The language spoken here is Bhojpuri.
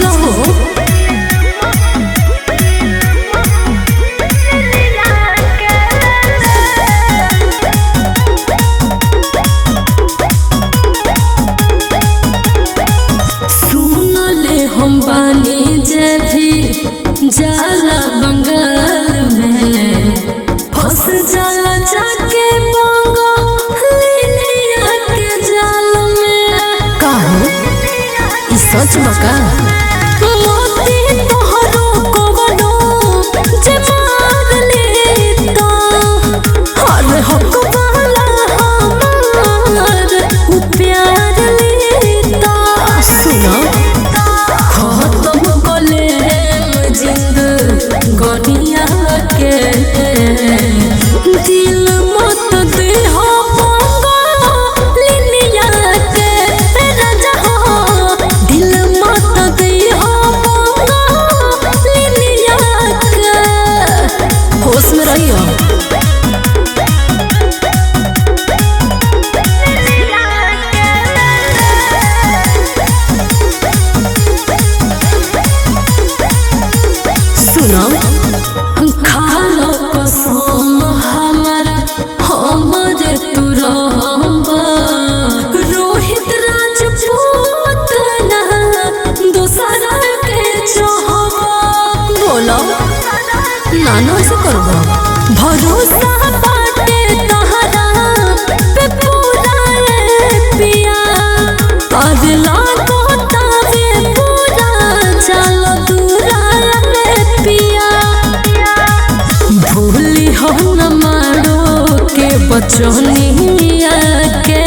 अच्छा हो हम बानी जे भी जाला बंगाल में फंस जाला जाके बंगो लिलिया के जाल में का हो ई सच बका मोती तोहरो कोवनो जे मार ले तो हर हक वाला हमार उ प्यार लेता सुना गनिया के दिल मत दे हो लिनिया के राजा हो दिल मत दे हो लिनिया के होश में रहियो खालो कसम हमर हमरे तू रहबा रोहित राजपूत ना दूसरा के चाहबा बोलो नानो से करबा भरोसा बाटे तहरा पे पूरा पिया अगला को तावे पूरा चलो दूरा पिया भूली हो न मारो के बचनिया के